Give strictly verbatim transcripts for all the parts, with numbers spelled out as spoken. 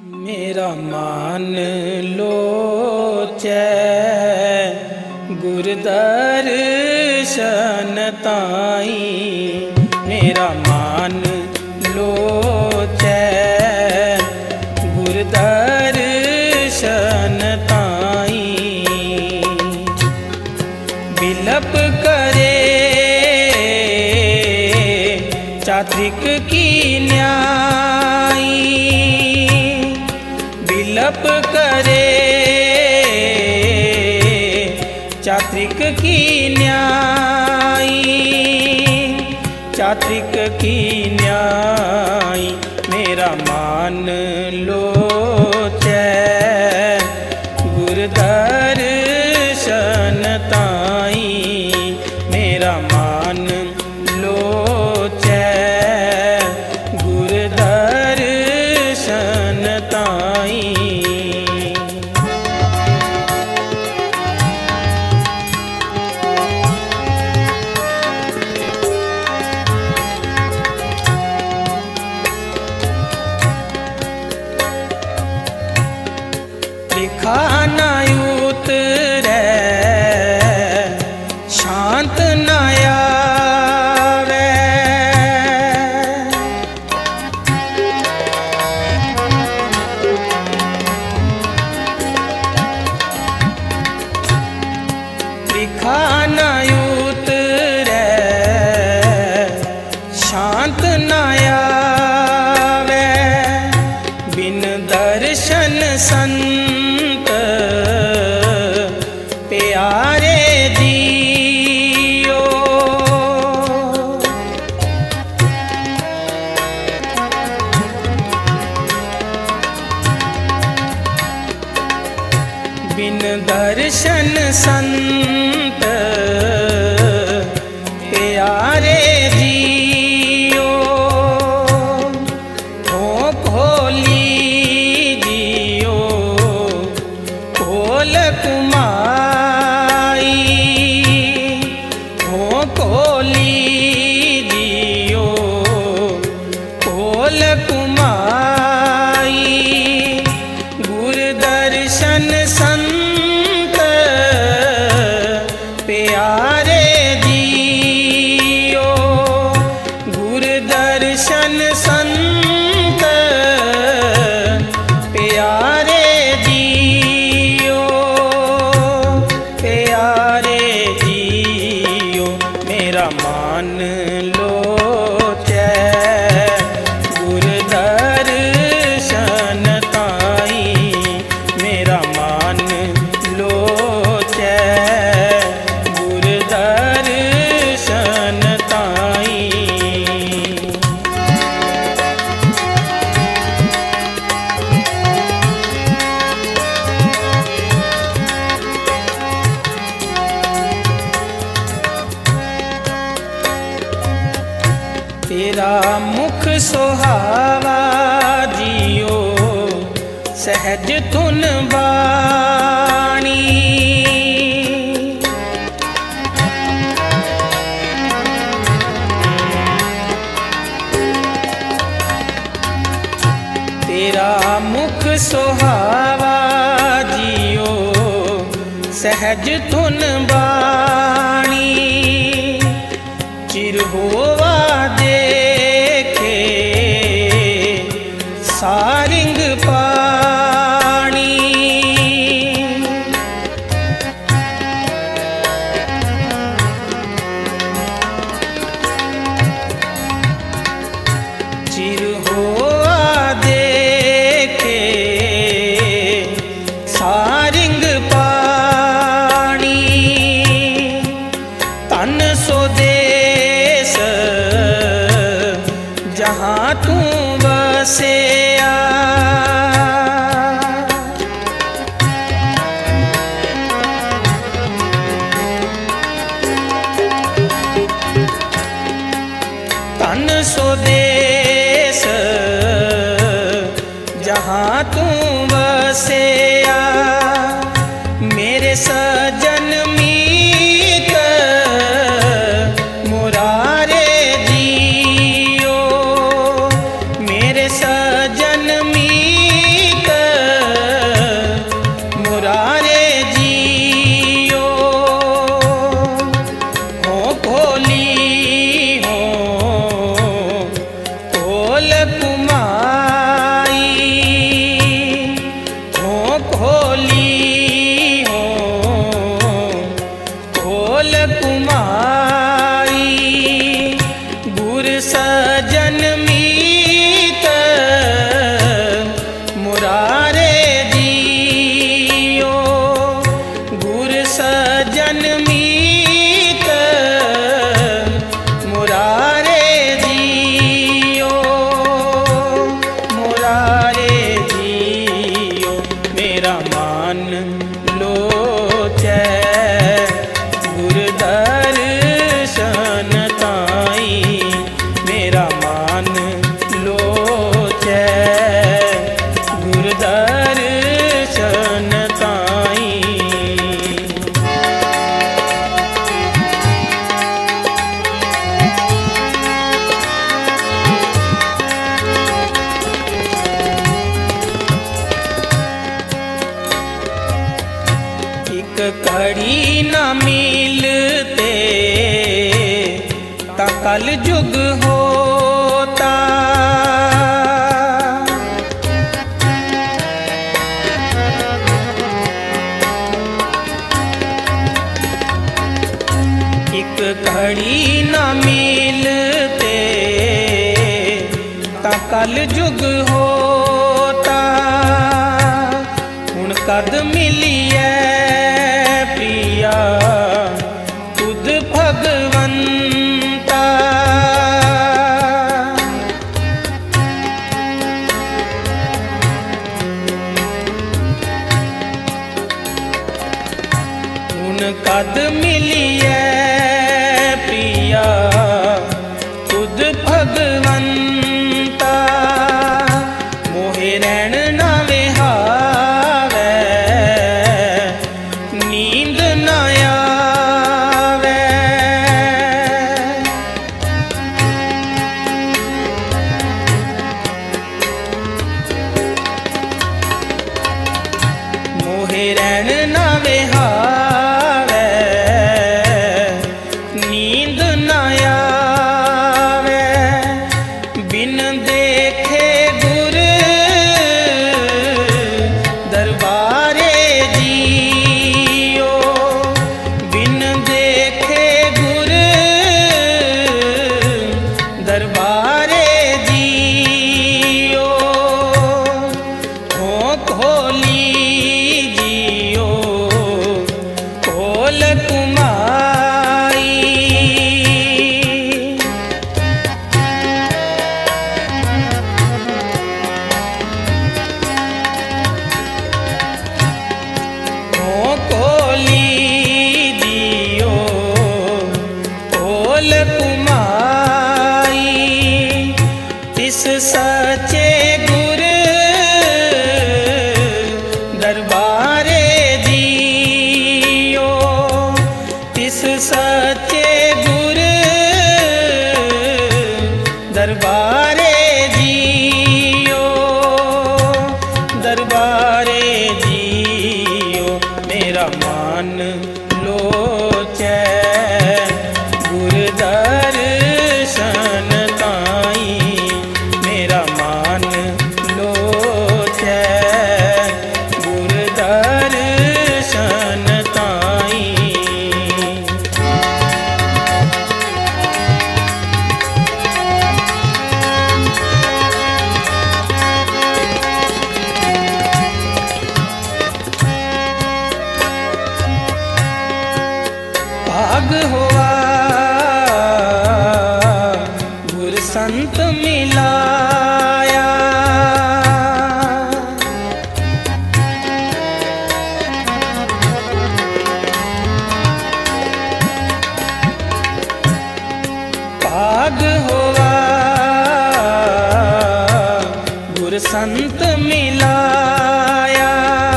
मेरा मान लोचै गुरदर्शन ताई, मेरा मान लोचै गुरदर्शन ताई। बिलप करे चात्रिक की न्यायी, बिलप करे चात्रिक की न्यायी, चात्रिक की न्यायी। मेरा मान लोचै गुरदर्शन ताई, मेरा मान लोचै गुरदर्शन ताई। लिखा न उतरै शांत न आवे, लिखा न उतरै शांत न आवे। बिन दर्शन संत प्यारे दियो, बिन दर्शन संत प्यारे दियो। हो खोली दियो खोल कुमाई, हो खोली दियो खोल कुमाई। गुरदर्शन संत प्यारे दियो, गुरदर्शन संत प्यारे दियो, प्यारे दियो। मेरा मान लोचै गुरदर्शन ताई, मेरा मान लोचै गुरदर्शन ताई। तेरा मुख सुहावा जियो सहज धुन बाणी, तेरा मुख सुहावा जियो सहज धुन बाणी। चिर होवा देखे सारिंग पानी, चिर होवा देखे सारिंग पानी। तन सो देश जहाँ तू बसेया, तन सो देश जहाँ तू बसेया। मेरे सजन मीत मुरारे जियो, मेरे सजन मीत मिलते ता कल जुग होता। एक घड़ी ना मिलते ता कल जुग होता। हुण कद मिलिए प्रिया तुद भगवंता। हुण कद मिलिए प्रिया तुद भगवंता। मोहे रैण ना विहावे नींद ना आवे। मोहे रैण ना विहावे नींद ना आवे। बिन देखे गुर दरबारे जियो। बिन देखे गुर दरबारे जियो। हो खोली जियो खोल कुमाई। हो खोली जियो खोल कुमाई। तिस सचे गुर दरबारे जियो। तिस सचे गुर दरबारे जियो। दरबारे जियो मेरा मन लोचै गुर दर्शन ताई। मेरा मन लोचै गुर दर्शन ताई। भाग हुआ गुर संत मिलाया। भाग हुआ गुर संत मिलाया।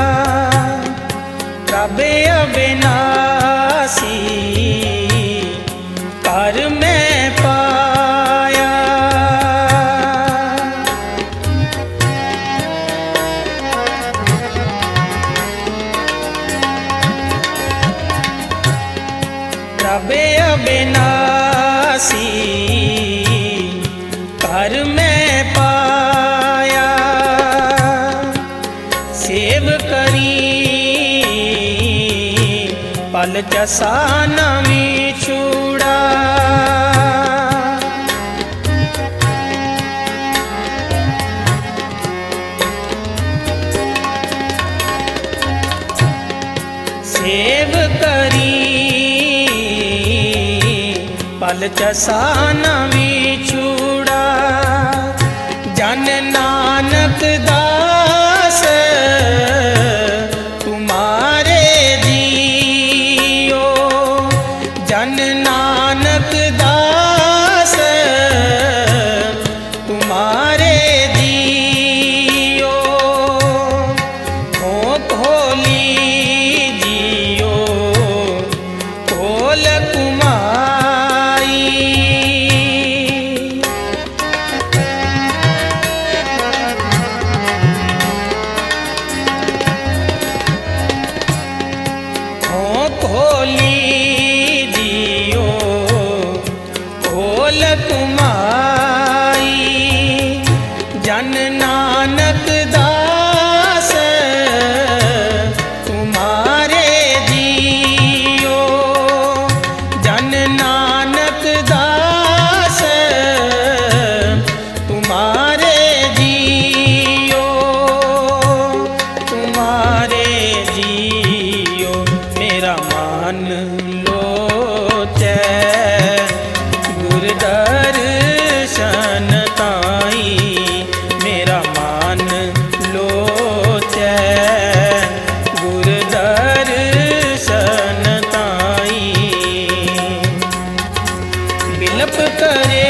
प्रभ अविनाशी कर मैं पाया। प्रभ अविनाशी कर मैं पाया। सेव करी पल जसा नवी छूड़ा। सेव करी पल जसा नवी छूड़ा। जन नानक दास तुम्हारे जियो। जन नानक दास तुम्हारे जियो। हो खोली जियो खोल कुमाई। जन नानक दास तुम्हारे जियो, जन नानक दास तुम्हारे जियो, तुम्हारे जियो। मेरा मान लोचै गुर दर्शन ताई, मेरा मान लोचै गुर दर्शन ताई। बिलप करे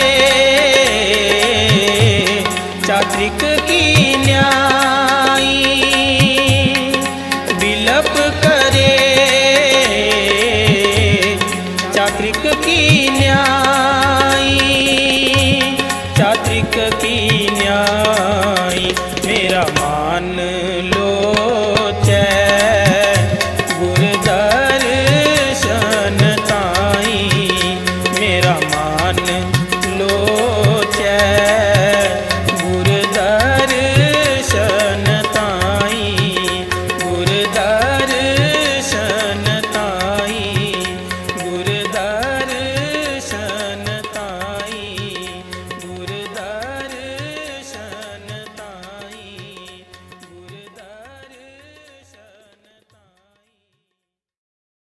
चात्रिक की न्यायी, बिलप करे चात्रिक की न्यायी, चात्रिक की न्यायी। मेरा मान